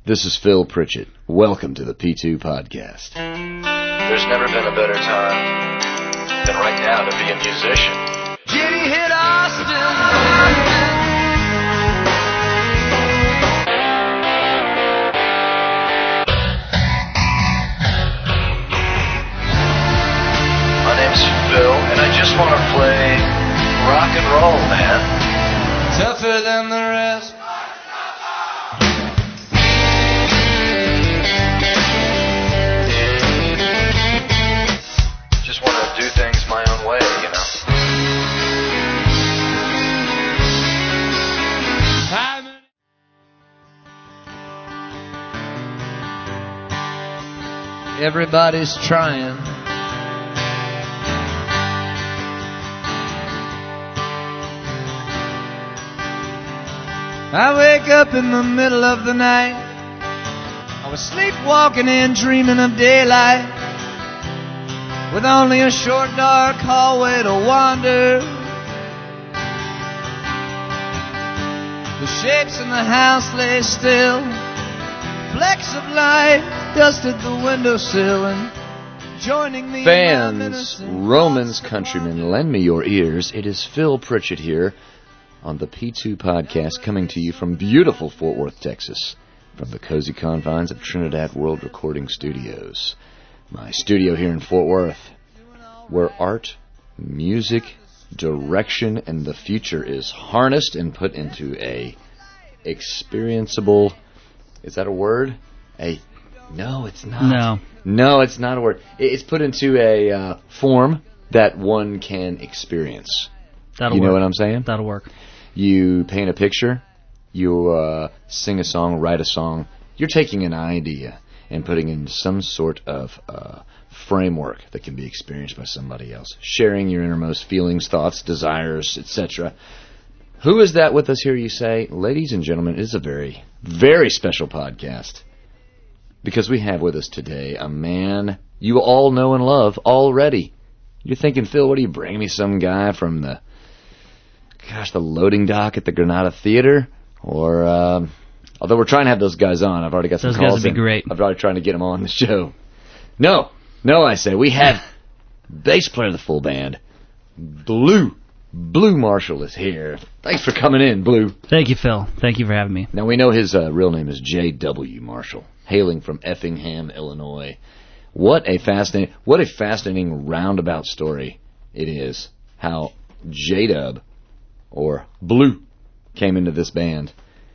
This is Phil Pritchett. Welcome to the P2 Podcast. There's never been a better time than right now to be a musician. Jenny hit Austin. My name's Phil, and I just want to play rock and roll, man. Tougher than the rest. Just want to do things my own way, you know. Everybody's trying. I wake up in the middle of the night. I was sleepwalking and dreaming of daylight, with only a short dark hallway to wander. The shapes in the house lay still. Flecks of light dusted the windowsill, and joining me. Fans, Romans, countrymen, lend me your ears. It is Phil Pritchett here on the P2 Podcast, coming to you from beautiful Fort Worth, Texas, from the cozy confines of Trinidad World Recording Studios. My studio here in Fort Worth, where art, music, direction, and the future is harnessed and put into a experienceable... Is that a word? No, it's not. No, it's not a word. It's put into a form that one can experience. That'll you work. know what I'm saying? That'll work. You paint a picture, you sing a song, write a song. You're taking an idea and putting in some sort of framework that can be experienced by somebody else. Sharing your innermost feelings, thoughts, desires, etc. Who is that with us here, you say? Ladies and gentlemen, it is a very, very special podcast, because we have with us today a man you all know and love already. You're thinking, Phil, what are you bringing me, some guy from the loading dock at the Granada Theater? Or, although we're trying to have those guys on. I've already got some calls in. Those guys would be great. I've already trying to get them on the show. No, I say, we have bass player of the full band, Blue Marshall is here. Thanks for coming in, Blue. Thank you, Phil. Thank you for having me. Now, we know his real name is J.W. Marshall, hailing from Effingham, Illinois. What a fascinating roundabout story it is, how J-Dub, or Blue, came into this band.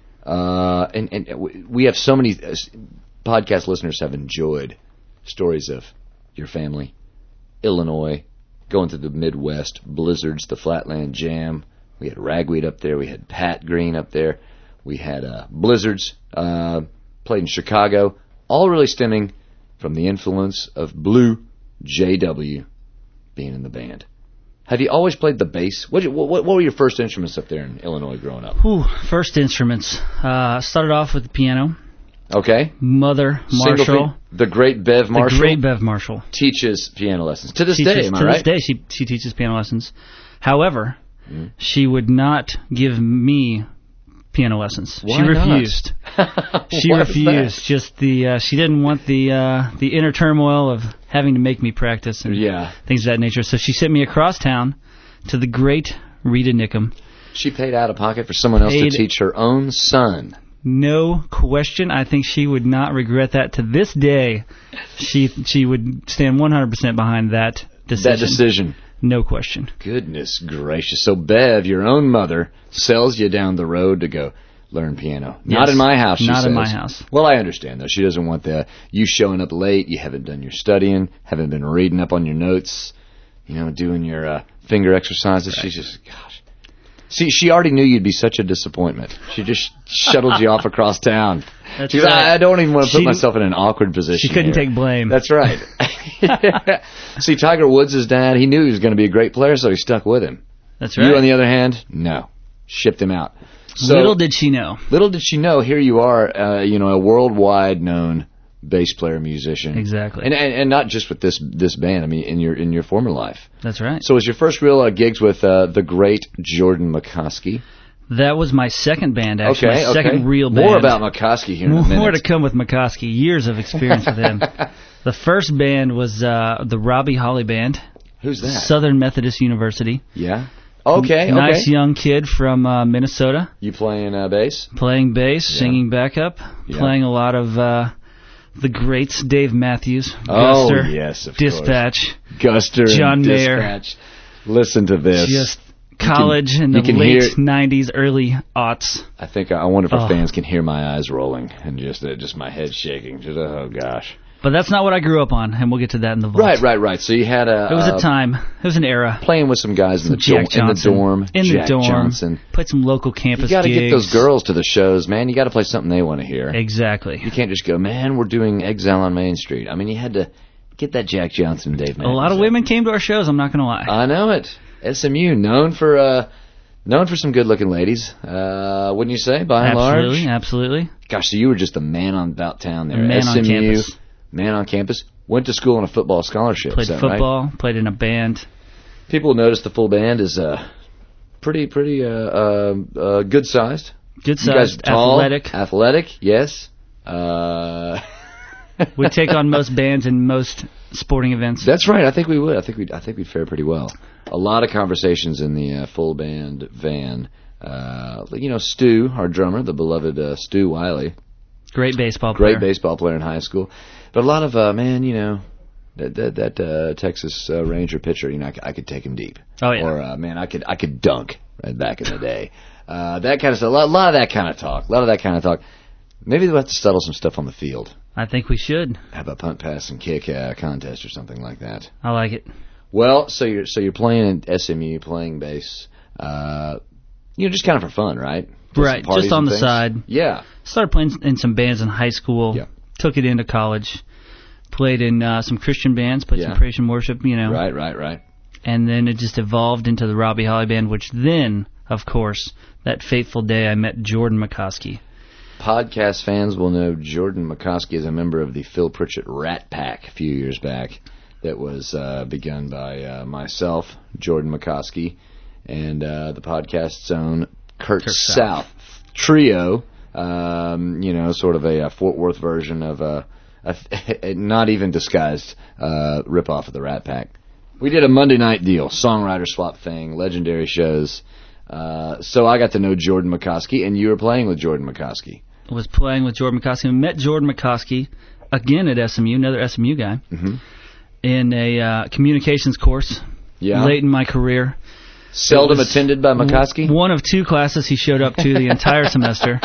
And we have so many podcast listeners have enjoyed stories of your family, Illinois, going to the Midwest, blizzards, the Flatland Jam. We had Ragweed up there. We had Pat Green up there. We had blizzards, played in Chicago, all really stemming from the influence of Blue J.W. being in the band. Have you always played the bass? What were your first instruments up there in Illinois growing up? First instruments. Started off with the piano. Okay. Mother Marshall. The great Bev Marshall. The great Bev Marshall. Teaches piano lessons. To this day, am I right? To this day, she teaches piano lessons. However, she would not give me piano lessons. Why she refused. She Why refused. that? Just she didn't want the inner turmoil of having to make me practice and things of that nature. So she sent me across town to the great Rita Nickum. She paid out of pocket for someone else to teach her own son. No question. I think she would not regret that to this day. She would stand 100% behind that decision. That decision. No question. Goodness gracious. So Bev, your own mother, sells you down the road to go learn piano. Yes. Not in my house, she says. Not in my house. Well, I understand, though. She doesn't want you showing up late, you haven't done your studying, haven't been reading up on your notes, doing your finger exercises. Right. She's just, gosh. See, she already knew you'd be such a disappointment. She just shuttled you off across town. That's She's right. I don't even want to put myself in an awkward position. She couldn't here. take blame. That's right. See, Tiger Woods' dad, he knew he was going to be a great player, so he stuck with him. That's right. You, on the other hand, no. Shipped him out. So, little did she know. Little did she know, here you are, a worldwide known bass player, musician. Exactly. And not just with this band, I mean, in your former life. That's right. So it was your first real gigs with the great Jordan McCoskey. That was my second band, actually. Okay, my second real band. More about McCoskey here in a minute. More to come with McCoskey. Years of experience with him. The first band was the Robbie Holly Band. Who's that? Southern Methodist University. Yeah. Okay, Nice young kid from Minnesota. You playing bass? Playing bass, singing backup, playing a lot of the greats, Dave Matthews, Guster, yes, of Dispatch, course. Guster, John and Mayer. Dispatch. Listen to this. Just college in the late 90s, early aughts. I wonder if our fans can hear my eyes rolling and just my head shaking. Just, oh, gosh. But that's not what I grew up on, and we'll get to that in the vault. Right. So you had It was a time. It was an era. Playing with some guys in the dorm. In the dorm. Johnson. Played some local campus gigs. You got to get those girls to the shows, man. You got to play something they want to hear. Exactly. You can't just go, man, we're doing Exile on Main Street. I mean, you had to get that Jack Johnson, Dave Matthews. A lot of women came to our shows, I'm not going to lie. I know it. SMU, known for some good-looking ladies, wouldn't you say, by and large? Absolutely. Gosh, so you were just a man about town there. Man SMU, on campus. Man on campus. Went to school on a football scholarship. Played football, right? Played in a band. People notice the full band is pretty good-sized. Good-sized, athletic, yes. We take on most bands in most sporting events. That's right. I think we would. I think we'd fare pretty well. A lot of conversations in the full band van. Stu, our drummer, the beloved Stu Wiley. Great baseball player. Great baseball player in high school. But a lot of that Texas Ranger pitcher. I could take him deep. Oh yeah. Or I could dunk right back in the day. That kind of stuff. A lot of that kind of talk. Maybe we'll have to settle some stuff on the field. I think we should. Have a punt, pass, and kick contest or something like that. I like it. Well, so you're playing in SMU, playing bass, just kind of for fun, right? Right, just on the side. Yeah. Started playing in some bands in high school. Yeah. Took it into college. Played in some Christian bands. Played some praise and worship. Right. And then it just evolved into the Robbie Holly Band, which then, of course, that fateful day I met Jordan McCoskey. Podcast fans will know Jordan McCoskey is a member of the Phil Pritchett Rat Pack a few years back that was begun by myself, Jordan McCoskey, and the podcast's own Kurt South trio, sort of a Fort Worth version of a not even disguised ripoff of the Rat Pack. We did a Monday night deal, songwriter swap thing, legendary shows. So I got to know Jordan McCoskey, and you were playing with Jordan McCoskey. I was playing with Jordan McCoskey. I met Jordan McCoskey again at SMU, another SMU guy, in a communications course late in my career. Seldom attended by McCoskey? One of two classes he showed up to the entire semester.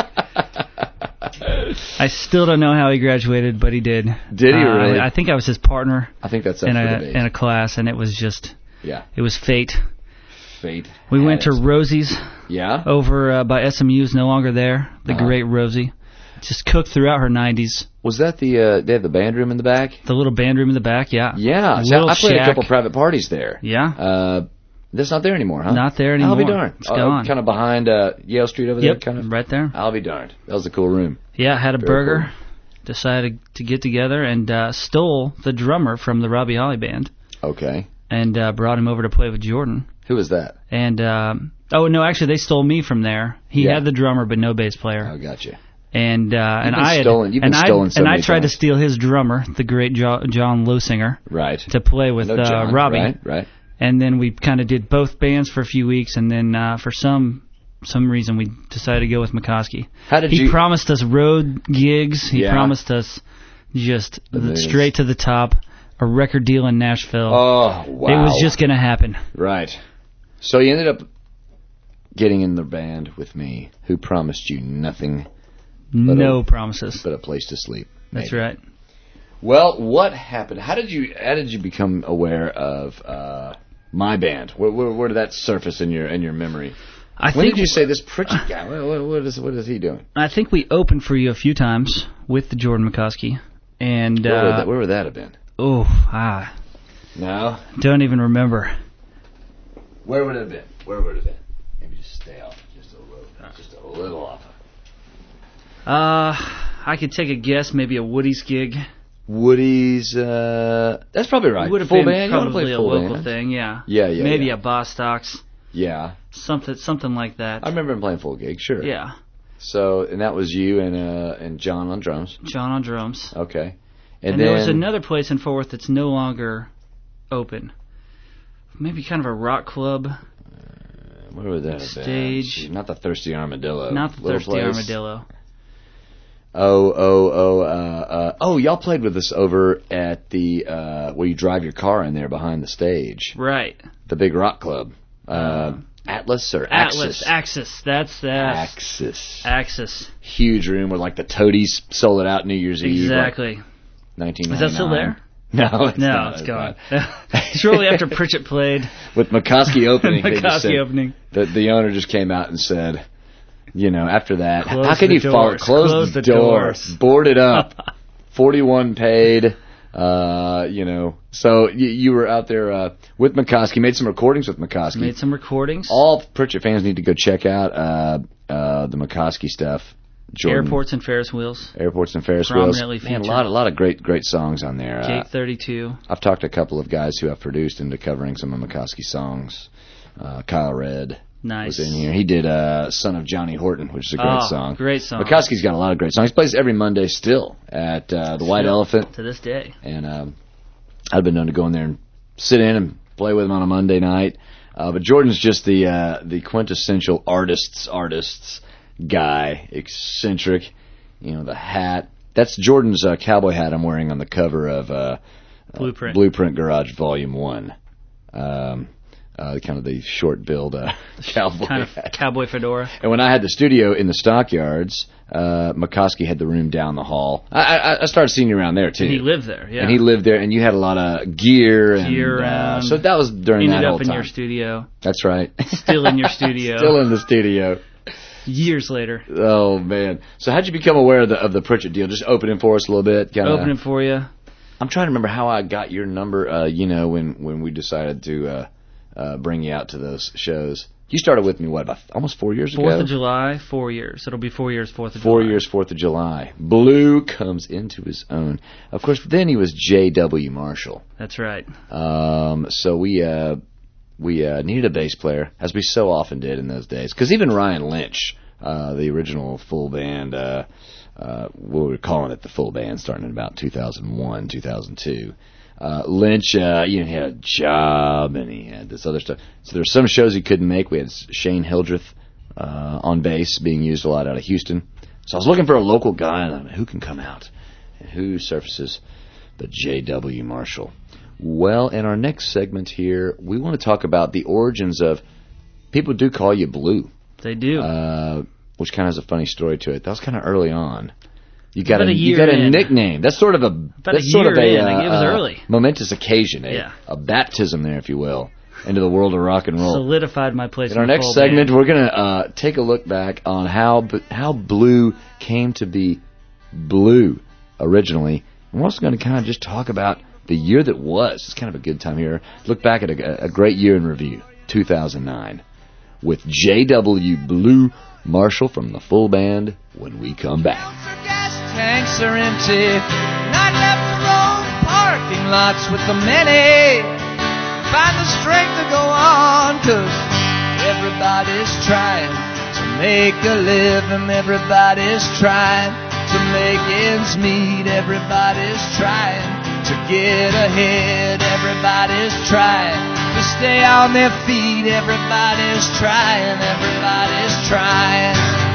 I still don't know how he graduated, but he did. Did he really? I think I was his partner. I think that's up in for debate. In a class, and it was just... Yeah. It was fate. Fate. We went to Rosie's. Yeah? Over by SMU's, no longer there. The great Rosie. Just cooked throughout her 90s. Was that they have the band room in the back? The little band room in the back, yeah. Yeah. I played a couple private parties there. Yeah. That's not there anymore, huh? Not there anymore. I'll be darned. It's gone. Kind of behind Yale Street over there? Yep, kind of right there. I'll be darned. That was a cool room. Yeah, had a burger. Cool. Decided to get together and stole the drummer from the Robbie Holly Band. Okay. And brought him over to play with Jordan. Who was that? And, actually, they stole me from there. He had the drummer, but no bass player. Oh, gotcha. And I tried to steal his drummer, the great John Losinger, right, to play with Robbie. Right. And then we kind of did both bands for a few weeks, and then for some reason we decided to go with McCoskey. He promised us road gigs. He promised us just straight to the top, a record deal in Nashville. Oh, wow. It was just going to happen. Right. So you ended up getting in the band with me, who promised you nothing. No promises. But a place to sleep. Maybe. That's right. Well, what happened? How did you become aware of my band? Where did that surface in your memory? When did you say this Pritchett guy? What is he doing? I think we opened for you a few times with the Jordan McCoskey, and where would that have been? No, don't even remember. Where would it have been? Maybe just stay off just a little off. I could take a guess. Maybe a Woody's gig. Woody's, that's probably right. Would have full been band. Probably you a play full local band. thing, yeah. Yeah. Maybe a Bostocks. Yeah. Something like that. I remember him playing full gig, sure. Yeah. So, and that was you and John on drums. John on drums. Okay. And there was another place in Fort Worth that's no longer open. Maybe kind of a rock club. Where was that? Stage. Not the Thirsty Armadillo. Not the Thirsty Armadillo. Oh, y'all played with us over at the where you drive your car in there behind the stage. Right. The big rock club. Atlas or Axis? Axis. That's that. Axis. Huge room where like the Toadies sold it out New Year's Eve. Exactly. Like 1999. Is that still there? No, it's not. It's gone. Shortly after Pritchett played. With McCoskey opening. Opening. The owner just came out and said, after that, close how can you close the doors? Board it up. 41 paid. So you were out there with McCoskey, made some recordings with McCoskey. All Pritchett fans need to go check out the McCoskey stuff. Jordan. Airports and Ferris Wheels. Prominently featured. Man, a lot of great songs on there. Jake 32. I've talked to a couple of guys who have produced into covering some of McCoskey songs. Kyle Redd. Nice. Was in here. He did Son of Johnny Horton, which is a great song. Great song. McCoskey's got a lot of great songs. He plays every Monday still at the White Elephant. To this day. And I've been known to go in there and sit in and play with him on a Monday night. But Jordan's just the quintessential artists guy, eccentric. The hat. That's Jordan's cowboy hat I'm wearing on the cover of Blueprint Garage Volume 1. Kind of the short-billed cowboy kind of hat. Cowboy fedora. And when I had the studio in the Stockyards, McCoskey had the room down the hall. I started seeing you around there, too. And he lived there, yeah. And he lived there, and you had a lot of gear. So that was during that whole time. Ended up in your studio. That's right. Still in your studio. Still in the studio. Years later. Oh, man. So how'd you become aware of the Pritchett deal? Just opening for us a little bit? Opening for you. I'm trying to remember how I got your number, when we decided to bring you out to those shows. You started with me, about almost 4 years ago? 4th of July, 4 years. It'll be 4 years, 4th of July. 4 years, 4th of July. Blue comes into his own. Of course, then he was J.W. Marshall. That's right. So we needed a bass player, as we so often did in those days. Because even Ryan Lynch, the original full band, we were calling it the full band starting in about 2001, 2002. Lynch, he had a job and he had this other stuff. So there were some shows he couldn't make. We had Shane Hildreth on bass being used a lot out of Houston. So I was looking for a local guy, and I mean, who can come out? And who surfaces? The J.W. Marshall. Well, in our next segment here, we want to talk about the origins of, people do call you Blue. They do. Which kind of has a funny story to it. That was kind of early on. You got a nickname. That's sort of a it was early. Momentous occasion, a baptism there, if you will, into the world of rock and roll. Solidified my place. In our next segment, we're gonna take a look back on how Blue came to be Blue originally. And we're also going to kind of just talk about the year that was. It's kind of a good time here. Look back at a great year in review, 2009, with J.W. Blue Marshall from the full band when we come back. Tanks are empty, not left to roam parking lots with the many. Find the strength to go on, 'cause everybody's trying to make a living. Everybody's trying to make ends meet. Everybody's trying to get ahead. Everybody's trying to stay on their feet. Everybody's trying. Everybody's trying.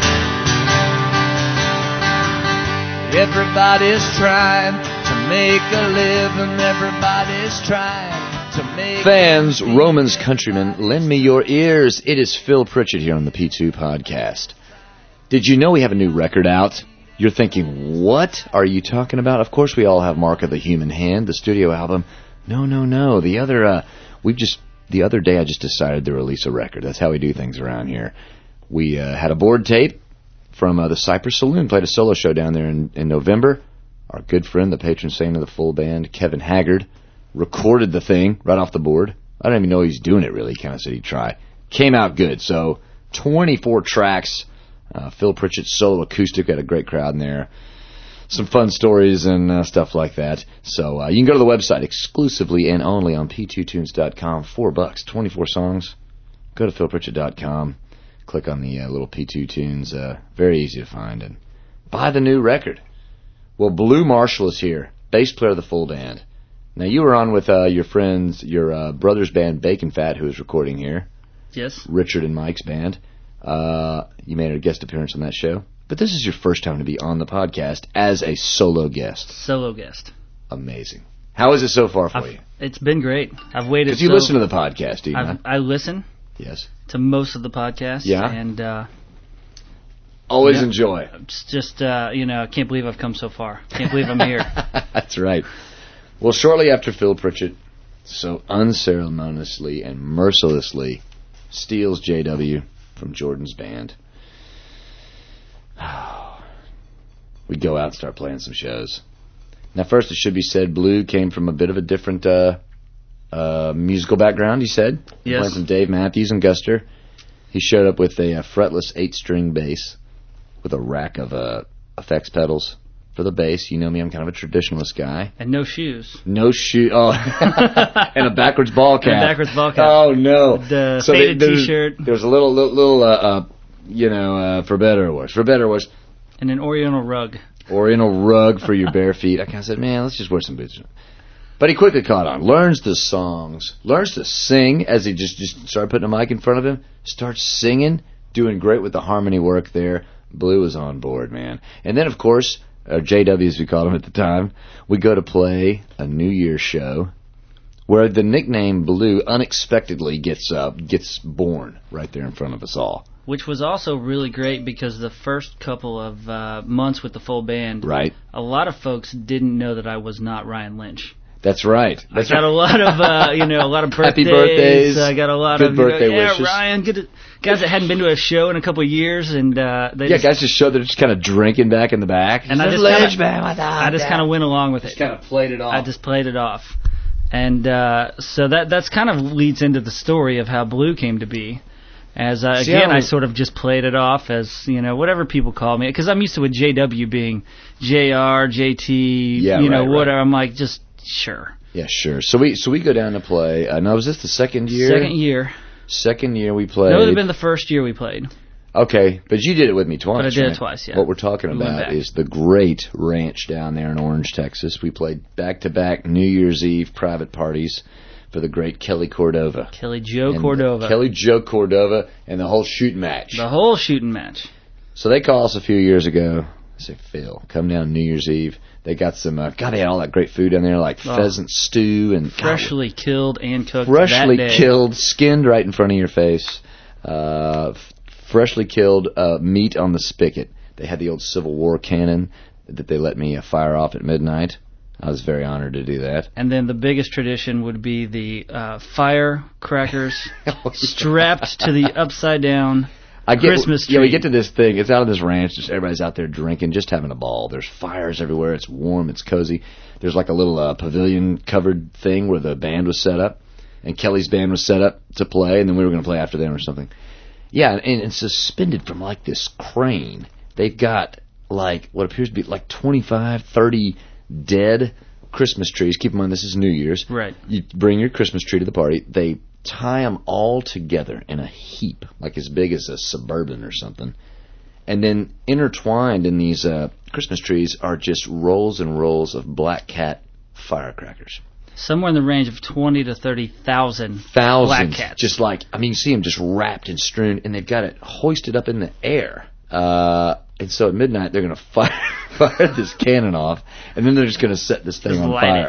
Everybody's trying to make a living. Everybody's trying to make Fans, Romans, countrymen, lend me your ears. It is Phil Pritchett here on the P2 Podcast. Did you know we have a new record out? You're thinking, what are you talking about? Of course we all have Mark of the Human Hand, the studio album. No. The other day I just decided to release a record. That's how we do things around here. We had a board tape from the Cypress Saloon, played a solo show down there in November. Our good friend, the patron saint of the full band, Kevin Haggard, recorded the thing right off the board. I don't even know he's doing it really. He kind of said he'd try. Came out good. So 24 tracks. Phil Pritchett solo acoustic. Had a great crowd in there. Some fun stories and stuff like that. So you can go to the website exclusively and only on p2tunes.com. $4, 24 songs. go to philpritchett.com, click on the little P2 tunes. Very easy to find, and buy the new record. Well, Blue Marshall is here, bass player of the full band. Now, you were on with your friends, your brother's band, Bacon Fat, who is recording here. Yes. Richard and Mike's band. You made a guest appearance on that show. But this is your first time to be on the podcast as a solo guest. Solo guest. Amazing. How is it so far for you? It's been great. I've waited. Because you listen to the podcast, do you not? I listen. Yes. To most of the podcasts. Yeah. And always enjoy. It's just, I can't believe I've come so far. Can't believe I'm here. That's right. Well, shortly after Phil Pritchett so unceremoniously and mercilessly steals JW from Jordan's band, we go out and start playing some shows. Now, first, it should be said, Blue came from a bit of a different musical background, he said. Yes. Playing from Dave Matthews and Guster. He showed up with a fretless 8-string bass with a rack of effects pedals for the bass. You know me, I'm kind of a traditionalist guy. And no shoes. No shoe. Oh, and a backwards ball cap. And a backwards ball cap. Oh, no. The faded T-shirt. There's a little for better or worse. For better or worse. And an Oriental rug. Oriental rug for your bare feet. I kind of said, man, let's just wear some boots. But he quickly caught on. Learns the songs. Learns to sing as he just started putting a mic in front of him. Starts singing. Doing great with the harmony work there. Blue was on board, man. And then, of course, JW, as we called him at the time, we go to play a New Year's show where the nickname Blue unexpectedly gets born right there in front of us all. Which was also really great because the first couple of months with the full band, right, a lot of folks didn't know that I was not Ryan Lynch. That's right. I got a lot of, a lot of birthdays. Happy birthdays. I got a lot good of birthday wishes. Yeah, Ryan. Guys that hadn't been to a show in a couple of years, and guys just showed they're just kind of drinking back in the back. And I just kind of went along with it. Just kind of played it off. I just played it off, and so that's kind of leads into the story of how Blue came to be. As I sort of just played it off as whatever people call me, because I'm used to with JW being JR, JT, whatever. I'm like just. Sure. Yeah, sure. So we go down to play. Now, was this the second year? Second year we played. No, it would have been the first year we played. Okay, but you did it with me twice. But I did right? it twice, yeah. What we're talking about is the great ranch down there in Orange, Texas. We played back-to-back New Year's Eve private parties for the great Kelly Cordova. Kelly Joe Cordova and the whole shooting match. So they call us a few years ago. They say, Phil, come down New Year's Eve. They got some, they had all that great food down there, like pheasant stew and freshly killed and cooked. Freshly killed, skinned right in front of your face. Freshly killed meat on the spigot. They had the old Civil War cannon that they let me fire off at midnight. I was very honored to do that. And then the biggest tradition would be the firecrackers strapped to the upside down. Christmas tree. Yeah, we get to this thing. It's out of this ranch. Just everybody's out there drinking, just having a ball. There's fires everywhere. It's warm. It's cozy. There's like a little pavilion-covered thing where the band was set up, and Kelly's band was set up to play, and then we were going to play after them or something. Yeah, and suspended from like this crane, they've got like what appears to be like 25, 30 dead Christmas trees. Keep in mind, this is New Year's. Right. You bring your Christmas tree to the party. They tie them all together in a heap, like as big as a Suburban or something. And then intertwined in these Christmas trees are just rolls and rolls of Black Cat firecrackers. Somewhere in the range of 20 to 30,000 Black Cats. Just like, you see them just wrapped and strewn, and they've got it hoisted up in the air. And so at midnight, they're going to fire this cannon off, and then they're just going to set this thing on fire.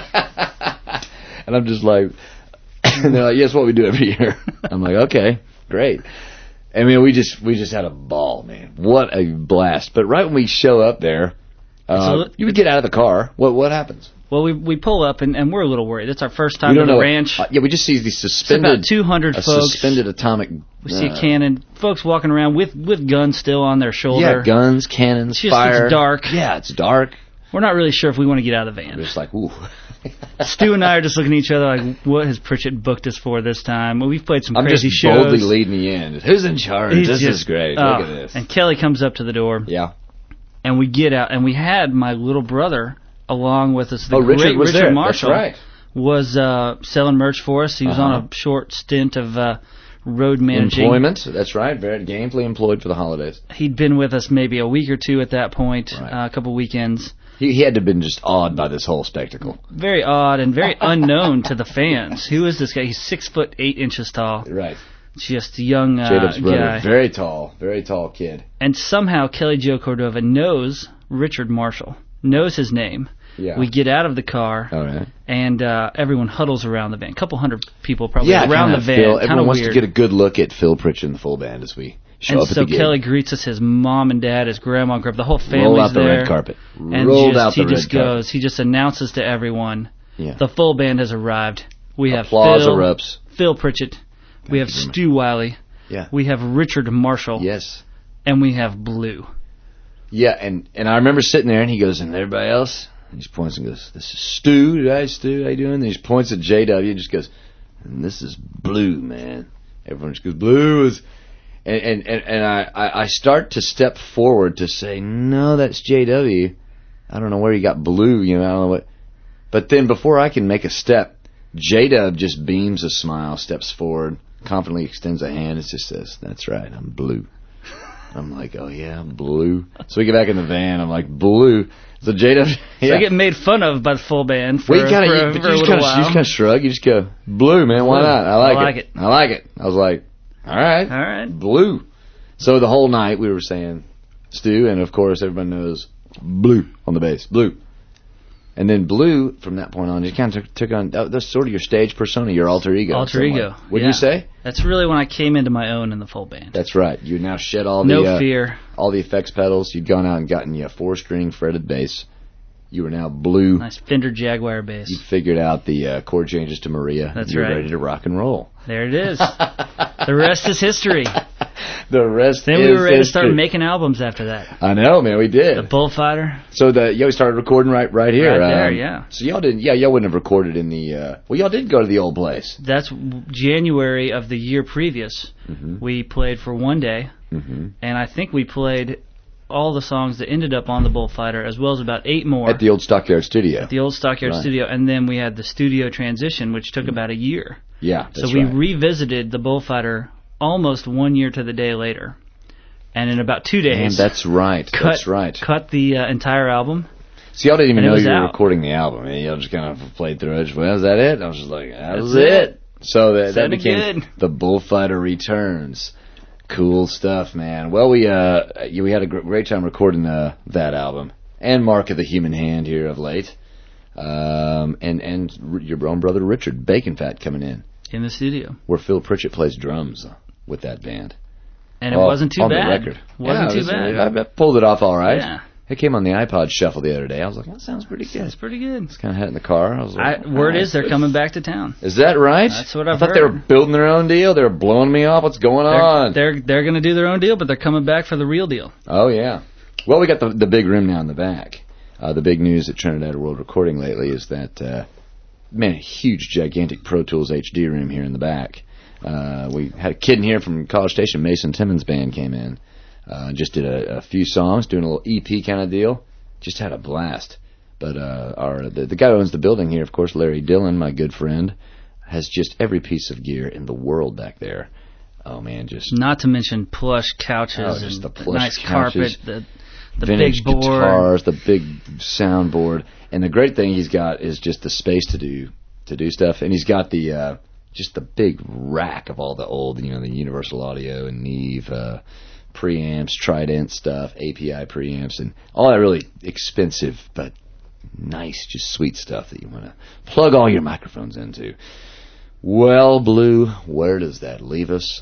And I'm just like... And they're like, yes, what we do every year. I'm like, okay, great. I mean, we just had a ball, man. What a blast. But right when we show up there, you would get out of the car. What happens? Well, we pull up, and we're a little worried. It's our first time on the ranch. We just see these suspended... It's about 200 folks. Suspended atomic... We see a cannon. Folks walking around with guns still on their shoulder. Yeah, guns, cannons, fire. It's dark. Yeah, it's dark. We're not really sure if we want to get out of the van. We're just like, ooh. Stu and I are just looking at each other like, what has Pritchett booked us for this time? Well, we've played some crazy shows. I'm just boldly leading the end. Who's in charge? This is great. Look at this. And Kelly comes up to the door. Yeah. And we get out, and we had my little brother along with us. Richard was there. Marshall That's right. Was selling merch for us. He was on a short stint of road managing. Employment, that's right. Very gainfully employed for the holidays. He'd been with us maybe a week or two at that point, a couple weekends. He had to have been just awed by this whole spectacle. Very odd and very unknown to the fans. Who is this guy? He's 6'8" tall. Right. Just a young J-Dub's brother. guy. Very tall kid. And somehow Kelly Joe Cordova knows Richard Marshall, knows his name. Yeah. We get out of the car, all right, and everyone huddles around the van. A couple hundred people probably around the van. Everyone wants weird. to get a good look at Phil Pritchett and the full band as we show up at the gig. And so Kelly greets us, his mom and dad, his grandma and grandpa, the whole family's there. Roll out the red carpet. And he just announces to everyone, the full band has arrived. We have Applause erupts. Phil Pritchett. We have Stu Wiley. Yeah. We have Richard Marshall. Yes. And we have Blue. Yeah, and I remember sitting there, and he goes, and everybody else? And he points and goes, this is Stu. Hi, Stu. How you doing? And he points at JW and just goes, and this is Blue, man. Everyone just goes, Blue is... And I start to step forward to say, no, that's JW. I don't know where he got Blue, I don't know what... But then before I can make a step, J-Dub just beams a smile, steps forward, confidently extends a hand, and just says, that's right, I'm Blue. I'm like, oh yeah, I'm Blue. So we get back in the van, I'm like, Blue. So J-Dub... So I get made fun of by the full band for, you just while. kind of shrug, you just go, Blue, man, why not? I like it. I like it. I was like, all right, Blue. So the whole night we were saying Stu, and of course everybody knows Blue on the bass, Blue. And then Blue, from that point on, you kind of took on, that's sort of your stage persona, your alter ego. Alter ego. What do you say? That's really when I came into my own in the full band. That's right. You now shed all fear. All the effects pedals. You'd gone out and gotten you a 4-string fretted bass. You were now Blue. Nice Fender Jaguar bass. You figured out the chord changes to Maria. That's You're right. ready to rock and roll. There it is. The rest is history. The rest then we were ready to start making albums after that. I know, man, we did. The Bullfighter. So we started recording right here. Right there, yeah. So y'all wouldn't have recorded in the, y'all did go to the old place. That's January of the year previous. Mm-hmm. We played for one day, and I think we played all the songs that ended up on the Bullfighter, as well as about 8 more. At the old Stockyard Studio. At the old Stockyard Studio, and then we had the studio transition, which took about a year. Yeah, that's So we revisited the Bullfighter almost 1 year to the day later. And in about 2 days... And that's right. Cut the entire album. See, y'all didn't even know you were recording the album. Y'all just kind of played through it. Well, is that it? I was just like, that was it. So that became the Bullfighter Returns. Cool stuff, man. Well, we had a great time recording that album. And Mark of the Human Hand here of late. And your own brother Richard Bacon Fat coming in the studio, where Phil Pritchett plays drums with that band, and it wasn't too bad. On the record, wasn't too bad. I pulled it off all right. Yeah, it came on the iPod shuffle the other day. I was like, that sounds pretty good. It's pretty good. It's kind of had it in the car. I was like, word is they're coming back to town. Is that right? That's what I've heard. I thought they were building their own deal. They were blowing me off. What's going on? They're going to do their own deal, but they're coming back for the real deal. Oh yeah. Well, we got the big room now in the back. The big news at Trinidad World Recording lately is that, a huge, gigantic Pro Tools HD room here in the back. We had a kid in here from College Station, Mason Timmons' band came in. Just did a few songs, doing a little EP kind of deal. Just had a blast. But the guy who owns the building here, of course, Larry Dillon, my good friend, has just every piece of gear in the world back there. Oh, man, just... Not to mention plush couches just and the plush nice couches, carpet, the vintage big board. guitars, the big soundboard, and the great thing he's got is just the space to do stuff, and he's got the just the big rack of all the old, the Universal Audio and Neve preamps, Trident stuff, API preamps, and all that really expensive but nice, just sweet stuff that you want to plug all your microphones into. Well, Blue, where does that leave us?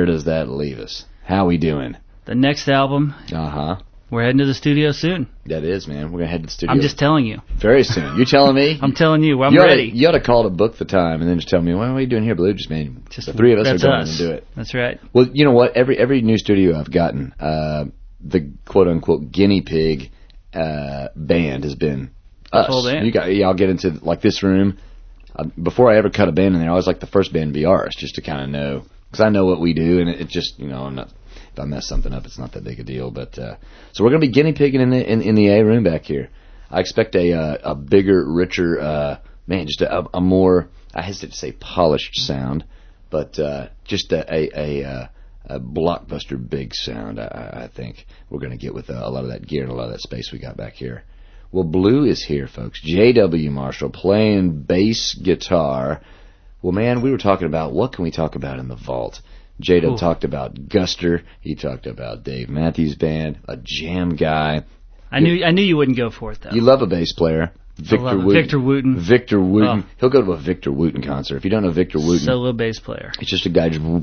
How we doing? The next album. We're heading to the studio soon. That is, man. We're going to head to the studio. I'm just telling you. Very soon. You telling me? I'm telling you. I'm ready. You ought to call to book the time and then just tell me, what are you doing here, Blue? Just the three of us are going to do it. That's right. Well, you know what? Every new studio I've gotten, the quote-unquote guinea pig band has been us. Full band. Y'all get into, like, this room. Before I ever cut a band in there, I always like the first band to be ours, just to kind of know. Because I know what we do, and it just, I'm not... If I mess something up, it's not that big a deal. But so we're going to be guinea pigging in the A room back here. I expect a bigger, richer, just a more, I hesitate to say polished sound, but just a blockbuster big sound. I think we're going to get with a lot of that gear and a lot of that space we got back here. Well, Blue is here, folks. J.W. Marshall playing bass guitar. Well, man, we were talking about what can we talk about in the vault. J.W. talked about Guster. He talked about Dave Matthews Band, a jam guy. I knew you wouldn't go for it, though. You love a bass player. Victor Wooten. Victor Wooten. Oh. He'll go to a Victor Wooten concert. If you don't know Victor Wooten, solo bass player. It's just a guy just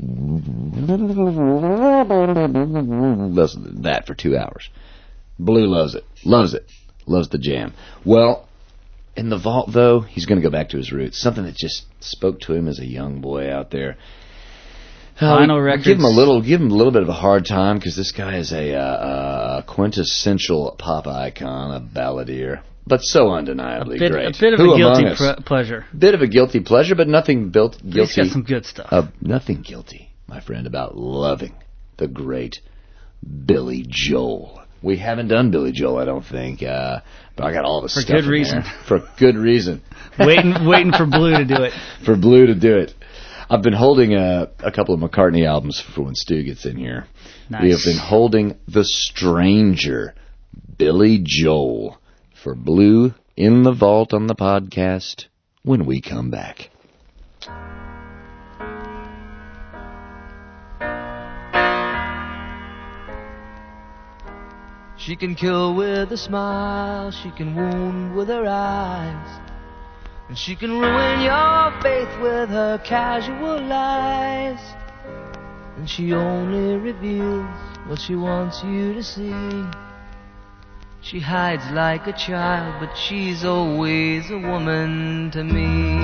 does that for 2 hours. Blue loves it. Loves the jam. Well, in the vault, though, he's going to go back to his roots. Something that just spoke to him as a young boy out there. Vinyl records. Give him a little bit of a hard time because this guy is a quintessential pop icon, a balladeer, but so undeniably great. A bit of a guilty pleasure. Bit of a guilty pleasure, but nothing guilty. He's got some good stuff. Nothing guilty, my friend, about loving the great Billy Joel. We haven't done Billy Joel, I don't think, but I got all the stuff for good reason. For good reason. waiting for Blue to do it. For Blue to do it. I've been holding a couple of McCartney albums for when Stu gets in here. Nice. We have been holding The Stranger, Billy Joel, for Blue in the Vault on the podcast when we come back. She can kill with a smile, she can wound with her eyes, and she can ruin your faith with her casual lies. And she only reveals what she wants you to see. She hides like a child, but she's always a woman to me.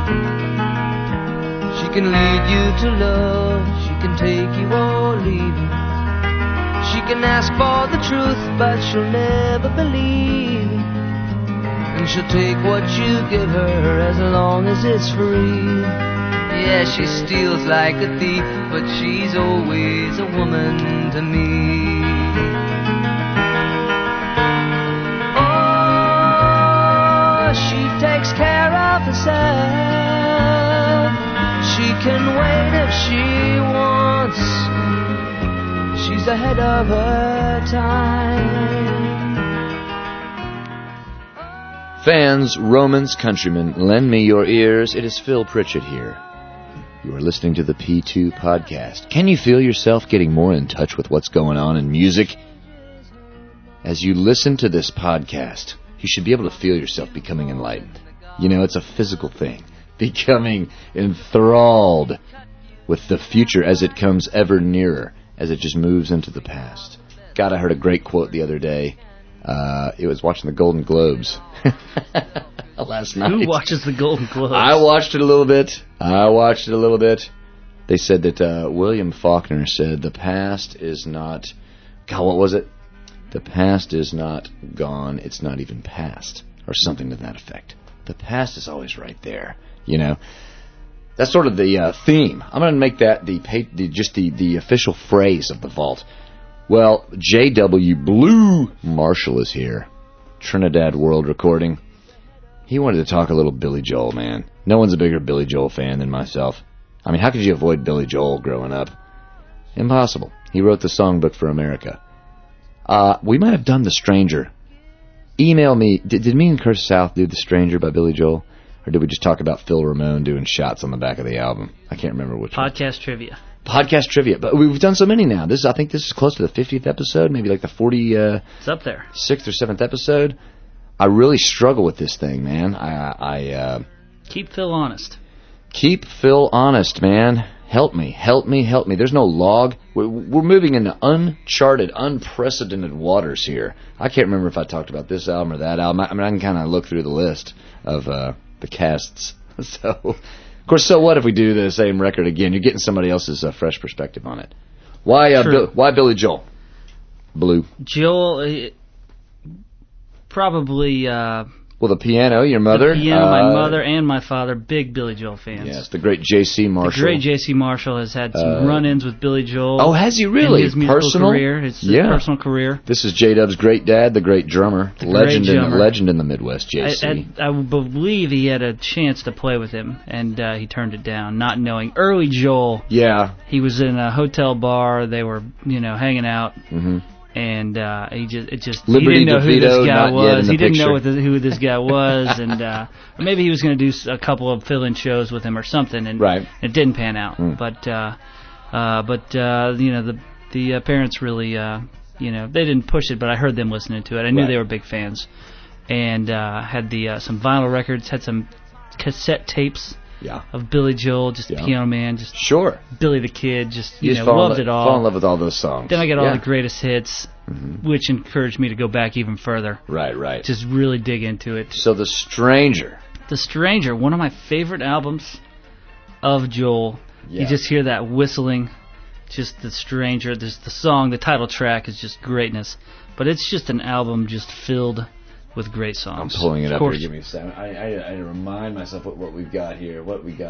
She can lead you to love, she can take you or leave you. She can ask for the truth, but she'll never believe. And she'll take what you give her as long as it's free. Yeah, she steals like a thief, but she's always a woman to me. Oh, she takes care of herself. She can wait if she wants. She's ahead of her time. Fans, Romans, countrymen, lend me your ears. It is Phil Pritchett here. You are listening to the P2 podcast. Can you feel yourself getting more in touch with what's going on in music? As you listen to this podcast, you should be able to feel yourself becoming enlightened. You know, it's a physical thing. Becoming enthralled with the future as it comes ever nearer, as it just moves into the past. God, I heard a great quote the other day. It was watching the Golden Globes last night. Who watches the Golden Globes? I watched it a little bit. They said that William Faulkner said the past is not... God, what was it? The past is not gone. It's not even past. Or something to that effect. The past is always right there. You know? That's sort of the theme. I'm going to make that the official phrase of the vault. Well, J.W. Blue Marshall is here. Trinidad World Recording. He wanted to talk a little Billy Joel, man. No one's a bigger Billy Joel fan than myself. I mean, how could you avoid Billy Joel growing up? Impossible. He wrote the songbook for America. We might have done The Stranger. Email me. Did me and Curtis South do The Stranger by Billy Joel? Or did we just talk about Phil Ramone doing shots on the back of the album? I can't remember which Podcast one. Trivia. Podcast trivia. But we've done so many now. I think this is close to the 50th episode, maybe like the 40... it's up there. 6th or 7th episode. I really struggle with this thing, man. I keep Phil honest. Keep Phil honest, man. Help me. There's no log. We're moving into uncharted, unprecedented waters here. I can't remember if I talked about this album or that album. I mean, I can kind of look through the list of the casts. So, of course, so what if we do the same record again? You're getting somebody else's fresh perspective on it. Why Billy Joel? Blue. Joel, probably Well, the piano, your mother? The piano, my mother and my father, big Billy Joel fans. Yes, the great J.C. Marshall. The great J.C. Marshall has had some run-ins with Billy Joel. Oh, has he really? In his musical career. His personal career. This is J-Dub's great dad, the great drummer. Legend in the Midwest, J.C. I believe he had a chance to play with him, and he turned it down, not knowing. Early Joel. Yeah. He was in a hotel bar. They were, hanging out. Mm-hmm. And he didn't DeVito, know who this guy was. He didn't know who this guy was, and or maybe he was going to do a couple of fill-in shows with him or something, and it didn't pan out. But the parents really they didn't push it, but I heard them listening to it. I knew they were big fans, and had some vinyl records, had some cassette tapes. Yeah. Of Billy Joel, just Piano Man, just Billy the Kid, loved it all. Fall in love with all those songs. Then I got all the greatest hits, which encouraged me to go back even further. Right. Just really dig into it. So The Stranger, one of my favorite albums of Joel. Yeah. You just hear that whistling, just The Stranger. There's the song, the title track is just greatness, but it's just an album just filled with great songs. I'm pulling it up here. Give me a second. I remind myself what we've got here.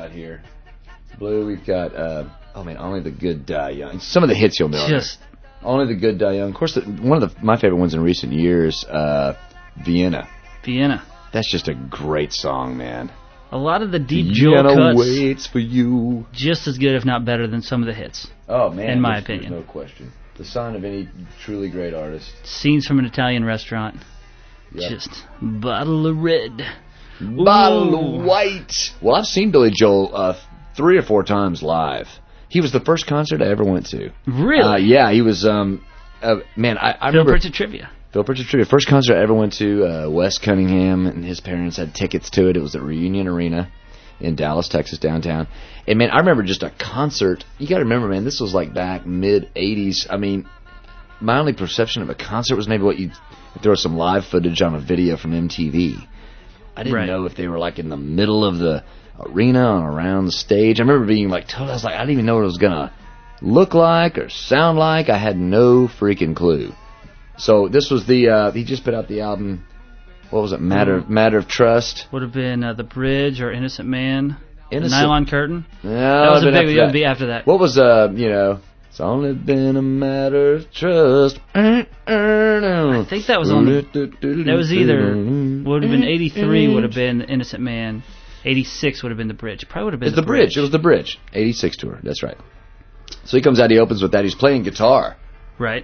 Blue, we've got, Only the Good Die Young. Some of the hits you'll know. Only the Good Die Young. Of course, one of my favorite ones in recent years, Vienna. That's just a great song, man. A lot of the deep Joel cuts. Waits for you. Just as good, if not better, than some of the hits. Oh, man. In my opinion. No question. The sign of any truly great artist. Scenes from an Italian restaurant. Yep. Just bottle of red, bottle of white. Well, I've seen Billy Joel 3 or 4 times live. He was the first concert I ever went to. Really? Yeah, he was. I remember. Phil Pritchard Trivia. First concert I ever went to. Wes Cunningham and his parents had tickets to it. It was at Reunion Arena in Dallas, Texas, downtown. And man, I remember just a concert. You got to remember, man, this was like back mid '80s. I mean, my only perception of a concert was maybe what you. If there was some live footage on a video from MTV. I didn't know if they were like in the middle of the arena and around the stage. I remember being like, I didn't even know what it was going to look like or sound like. I had no freaking clue. So this was he just put out the album, what was it, Matter of Trust? Would have been The Bridge or Innocent Man. Innocent. Nylon Curtain. No, that was a big one. That would be after that. What was, It's only been a matter of trust. I think that was on that was either, would have been 83 would have been Innocent Man, 86 would have been The Bridge. Probably would have been It's The Bridge. It was The Bridge. 86 tour. That's right. So he comes out, he opens with that. He's playing guitar. Right.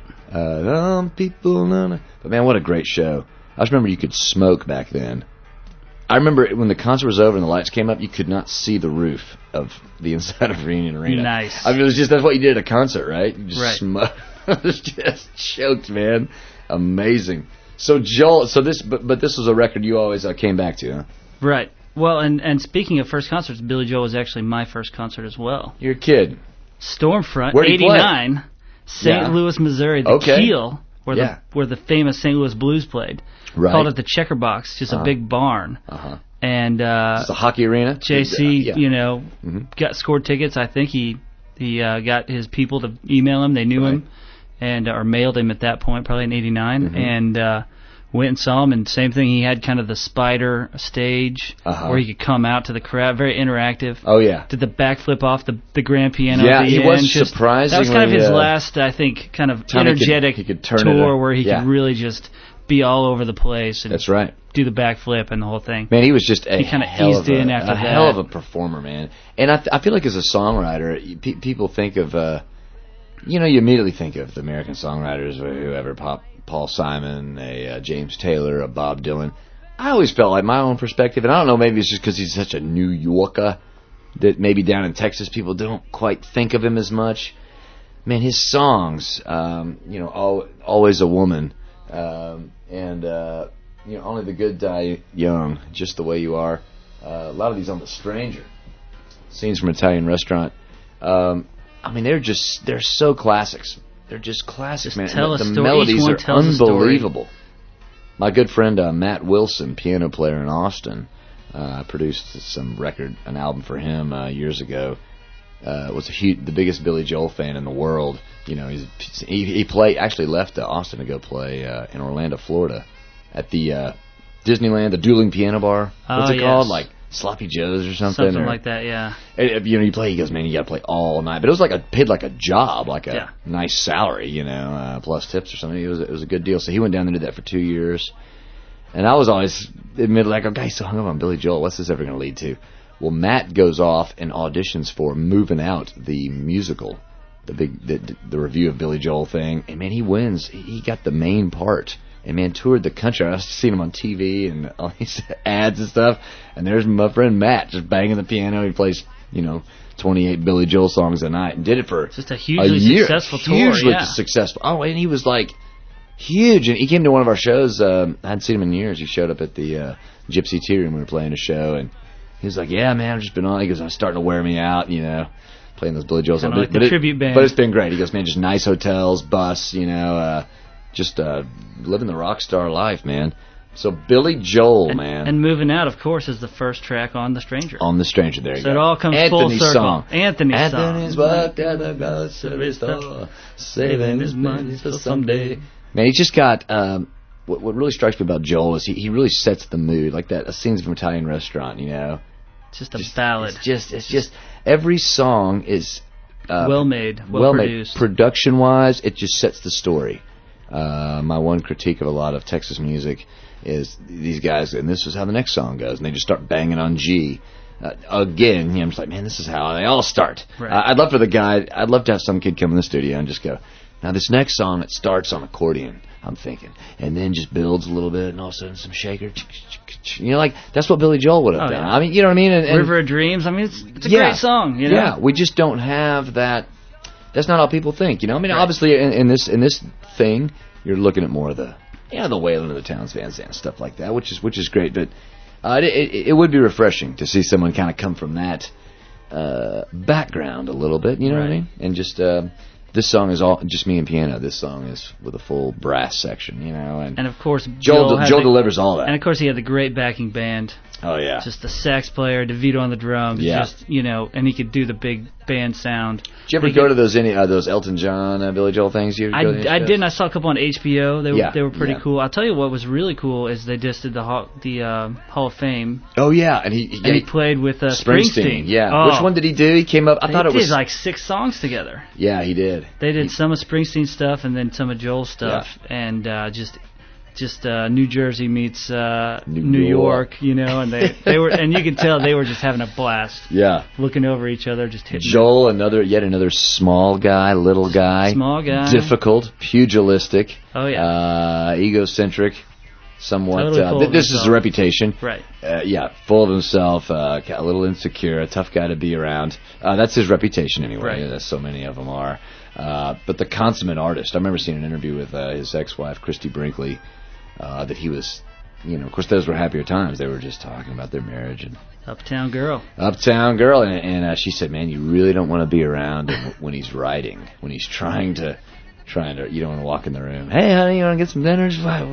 But man, what a great show. I just remember you could smoke back then. I remember when the concert was over and the lights came up, you could not see the roof of the inside of Reunion Arena. Nice. I mean, it was just, that's what you did at a concert, right? You just smoke. It was just choked, man. Amazing. So Joel, but this was a record you always came back to, huh? Right. Well, and speaking of first concerts, Billy Joel was actually my first concert as well. You're a kid. Stormfront, Where did he 89, play? St. Louis, Missouri, the Keel, where the famous St. Louis Blues played. Right. Called it the Checker Box, just a big barn. And it's a hockey arena. JC, got scored tickets. I think he got his people to email him. They knew him, and or mailed him at that point, probably in '89, and went and saw him. And same thing, he had kind of the spider stage where he could come out to the crowd, very interactive. Oh yeah, did the backflip off the grand piano. Yeah, at the he end. was surprisingly. That was kind of his last, I think, kind of energetic tour where he could really just be all over the place. And that's right. Do the backflip and the whole thing. Man, he was just a hell of a performer, man. And I feel like as a songwriter, people think of, you immediately think of the American songwriters, or whoever, Paul Simon, a James Taylor, a Bob Dylan. I always felt like my own perspective, and I don't know, maybe it's just because he's such a New Yorker that maybe down in Texas people don't quite think of him as much. Man, his songs, Always a Woman, Only the Good Die Young, Just the Way You Are. A lot of these on The Stranger. Scenes from an Italian Restaurant. They're so classics. They're just classics, man. The melodies are unbelievable. My good friend Matt Wilson, piano player in Austin, produced an album for him years ago. Was the biggest Billy Joel fan in the world. He actually left Austin to go play in Orlando, Florida, at the Disneyland, the Dueling Piano Bar. What's it called? Like Sloppy Joe's or something? Something like that, yeah. You play, he goes, man, you got to play all night. But it was like paid like a job, like a nice salary, plus tips or something. It was a good deal. So he went down and did that for 2 years. And I was always admitted, like, okay, so hung up on Billy Joel. What's this ever going to lead to? Well, Matt goes off and auditions for Moving Out, the musical, the review of Billy Joel thing. And, man, he wins. He got the main part. And, man, toured the country. I was seeing him on TV and all these ads and stuff. And there's my friend Matt just banging the piano. He plays, 28 Billy Joel songs a night and did it for just a hugely successful tour. Hugely successful. Oh, and he was like huge. And he came to one of our shows. I hadn't seen him in years. He showed up at the Gypsy Tea Room. We were playing a show. And he was like, yeah, man, I've just been on. He goes, I'm starting to wear me out, playing those Billy Joel songs. Like the tribute band. But it's been great. He goes, man, just nice hotels, bus, just living the rock star life, man. So Billy Joel, man. And Moving Out, of course, is the first track on The Stranger. On The Stranger, there you go. So it all comes full circle. Song. Anthony's song. Anthony's worked at the grocery store, saving his money for someday. Man, he's just got... what really strikes me about Joel is he really sets the mood. Like that, Scenes from Italian Restaurant, It's just a ballad. It's just every song is... well made, well produced. Production-wise, it just sets the story. My one critique of a lot of Texas music is these guys, and this is how the next song goes, and they just start banging on G. Again, I'm just like, man, this is how they all start. Right. I'd love to have some kid come in the studio and just go, now this next song, it starts on accordion, I'm thinking, and then just builds a little bit, and all of a sudden some shaker, like, that's what Billy Joel would have done. Yeah. I mean, you know what I mean? And River of Dreams, I mean, it's a great song, Yeah, we just don't have that. That's not how people think, I mean, obviously, in this thing, you're looking at more of the Waylon of the Townes Van Zandt, stuff like that, which is great. But it would be refreshing to see someone kind of come from that background a little bit, you know what I mean? And just this song is all just me and piano. This song is with a full brass section, and of course Joel delivers all that. And of course he had the great backing band. Oh yeah, just the sax player, DeVito on the drums. Yeah, just and he could do the big band sound. Did you ever go to those Elton John, Billy Joel things? I didn't. I saw a couple on HBO. They were pretty cool. I'll tell you what was really cool is they just did the Hall of Fame. Oh yeah, and he played with Springsteen. Yeah, which one did he do? He came up. I thought it was like 6 songs together. Yeah, he did. They did some of Springsteen stuff and then some of Joel's stuff, and just New Jersey meets New York, and they were, and you could tell they were just having a blast. Yeah, looking over each other, just hitting. Joel, yet another small guy, difficult, pugilistic. Oh yeah, egocentric, somewhat. Totally this is a reputation, right? Full of himself, a little insecure, a tough guy to be around. That's his reputation anyway. Right. As so many of them are. But the consummate artist. I remember seeing an interview with his ex-wife, Christy Brinkley. That he was, of course, those were happier times. They were just talking about their marriage and Uptown Girl, and she said, "Man, you really don't want to be around him when he's writing, when he's trying to. You don't want to walk in the room. Hey, honey, you want to get some dinner?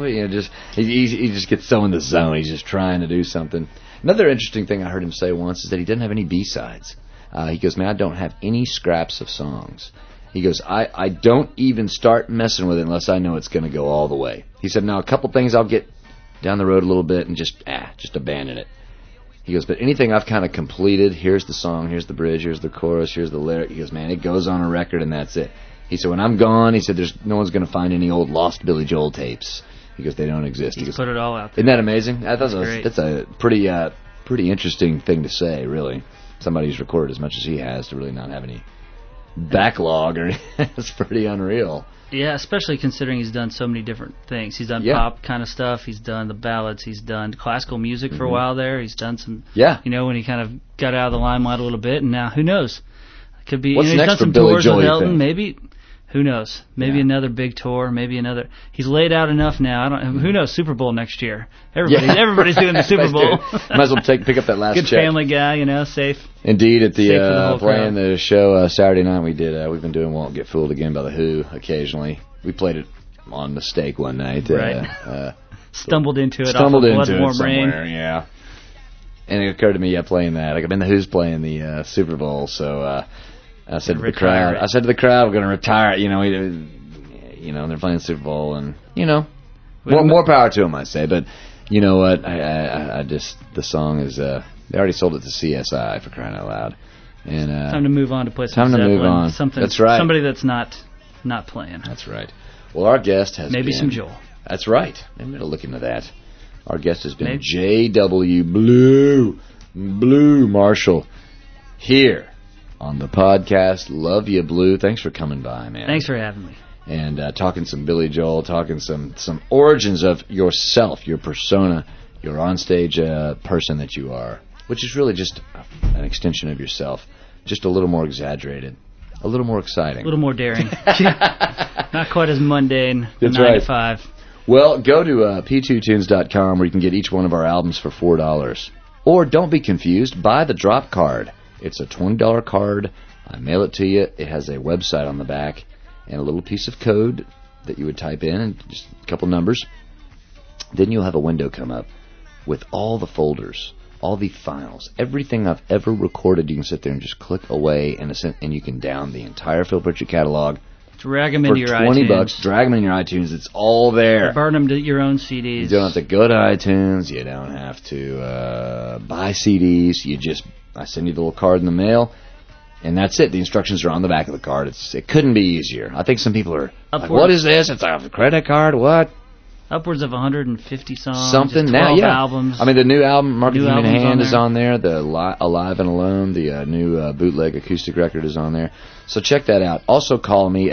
He just gets so in the zone. He's just trying to do something." Another interesting thing I heard him say once is that he doesn't have any B-sides. He goes, "Man, I don't have any scraps of songs." He goes, I don't even start messing with it unless I know it's going to go all the way. He said, now a couple things I'll get down the road a little bit and just abandon it. He goes, but anything I've kind of completed, here's the song, here's the bridge, here's the chorus, here's the lyric. He goes, man, it goes on a record and that's it. He said, when I'm gone, he said, no one's going to find any old lost Billy Joel tapes. He goes, they don't exist. He goes, put it all out there. Isn't that amazing? I thought that's a pretty interesting thing to say, really. Somebody who's recorded as much as he has to really not have any backlog, or it's pretty unreal. Yeah, especially considering he's done so many different things. He's done pop kind of stuff. He's done the ballads. He's done classical music for a while there. He's done some, when he kind of got out of the limelight a little bit, and now who knows? It could be. What's he's next done some for Billy tours Joel, with Elton. Maybe. Who knows? Maybe another big tour. Maybe another. He's laid out enough now. Who knows? Super Bowl next year. Everybody's doing the Super Bowl. Might as well pick up that last Good check. Family Guy, safe. Indeed, at the playing the show Saturday night, we've been doing "Won't Get Fooled Again" by the Who. Occasionally, we played it on mistake one night. Right. Stumbled into it. Stumbled off of into it somewhere. Rain. Yeah. And it occurred to me, playing that. Like, I've been the Who's playing the Super Bowl, so. I said to the crowd, we're going to retire it. They're playing the Super Bowl, and more power to them, I say. But You know what? I just the song is they already sold it to CSI, for crying out loud. And time to move on to play some Zeppelin. Time to move on. Something, that's right. Somebody that's not playing. That's right. Well, our guest has maybe been, some Joel. That's right. Maybe we'll look into that. Our guest has been J.W. Blue Marshall here on the podcast. Love you, Blue. Thanks for coming by, man. Thanks for having me. And talking some Billy Joel, talking some origins of yourself, your persona, your onstage person that you are, which is really just an extension of yourself, just a little more exaggerated, a little more exciting. A little more daring. Not quite as mundane. That's 9 to 5. Well, go to p2tunes.com where you can get each one of our albums for $4. Or don't be confused, buy the drop card. It's a $20 card. I mail it to you. It has a website on the back and a little piece of code that you would type in, and just a couple numbers. Then you'll have a window come up with all the folders, all the files, everything I've ever recorded. You can sit there and just click away, and you can down the entire Phil Pritchard catalog. Drag them into your iTunes. For $20, drag them in your iTunes. It's all there. Burn them to your own CDs. You don't have to go to iTunes. You don't have to buy CDs. I send you the little card in the mail, and that's it. The instructions are on the back of the card. It couldn't be easier. I think some people are like, what is this? It's a credit card? What? Upwards of 150 songs. Something 12 now, yeah. albums. I mean, the new album, Market in Hand, is on there. The Alive and Alone, the new bootleg acoustic record is on there. So check that out. Also call me,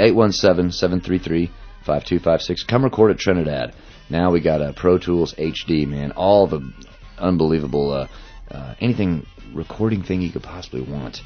817-733-5256. Come record at Trinidad. Now we got Pro Tools HD, man. All the unbelievable, anything recording thing you could possibly want.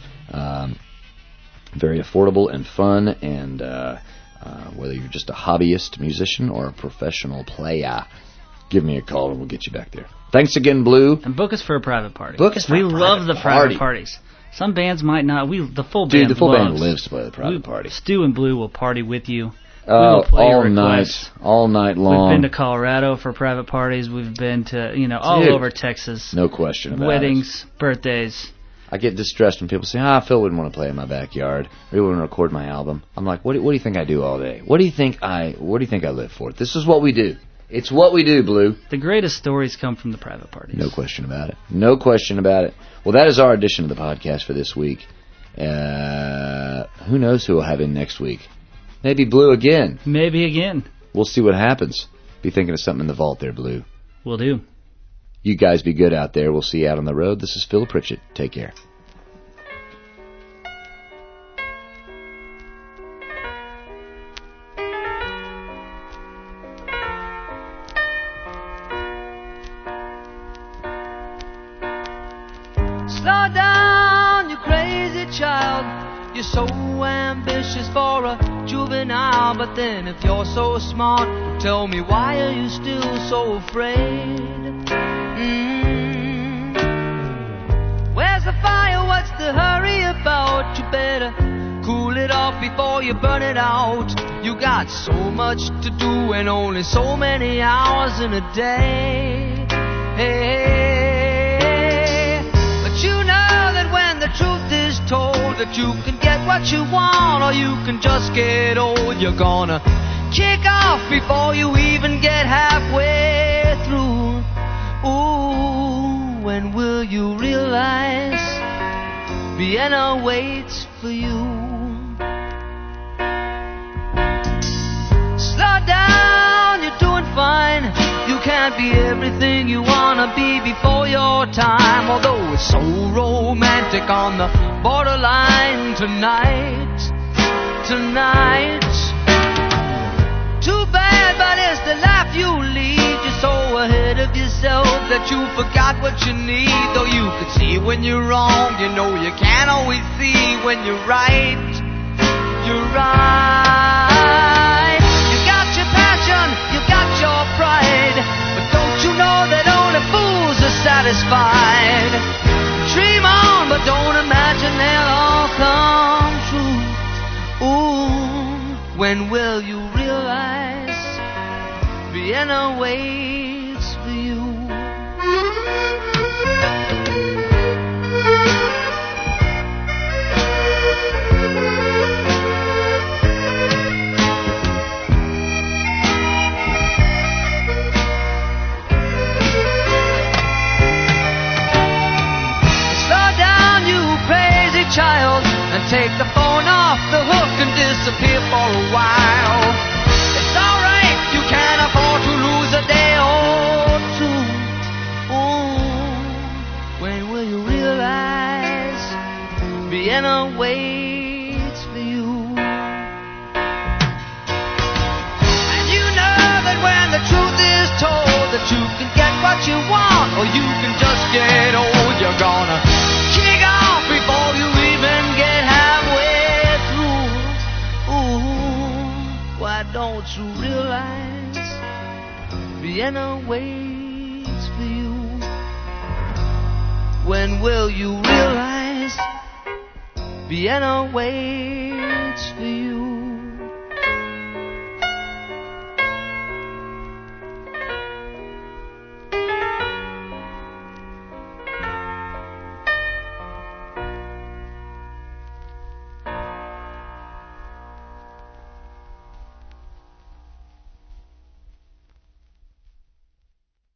Very affordable and fun, and whether you're just a hobbyist musician or a professional player, give me a call and we'll get you back there. Thanks again, Blue. And book us for a private party. Book us for a private party. We love the private parties. Some bands might not. The full band. Dude, the full band lives to play the private party. Stu and Blue will party with you. We will play all night long. We've been to Colorado for private parties. We've been to all over Texas. No question about weddings, birthdays. I get distressed when people say, Phil wouldn't want to play in my backyard, or he wouldn't record my album. I'm like, what do you think I do all day? What do you think I live for? This is what we do. It's what we do, Blue. The greatest stories come from the private parties. No question about it. No question about it. Well, that is our edition of the podcast for this week. Who knows who we'll have in next week? Maybe Blue again. Maybe again. We'll see what happens. Be thinking of something in the vault there, Blue. Will do. You guys be good out there. We'll see you out on the road. This is Phil Pritchett. Take care. Slow down, you crazy child. You're so ambitious for a juvenile. But then if you're so smart, tell me, why are you still so afraid? Where's the fire? What's the hurry about? You better cool it off before you burn it out. You got so much to do and only so many hours in a day. Hey, but you know that when the truth is told, that you can get what you want or you can just get old. You're gonna kick off before you even get halfway through. Ooh, when will you realize Vienna waits for you? Slow down, you're doing fine. You can't be everything you wanna be before your time. Although it's so romantic on the borderline tonight. Too bad, but it's the life you lead. You're so ahead of yourself that you forgot what you need. Though you could see when you're wrong, you know you can't always see when you're right. You're right. You got your passion, you got your pride, but don't you know that only fools are satisfied? Dream on, but don't imagine they'll all come true. Ooh, when will you realize Vienna waits for you? disappear for a while. It's alright, you can't afford to lose a day or two. Ooh, when will you realize Vienna waits for you? And you know that when the truth is told, that you can get what you want, or you can just get old. You're gonna kick off before you even get halfway through. Ooh, why don't you realize Vienna waits for you? When will you realize Vienna waits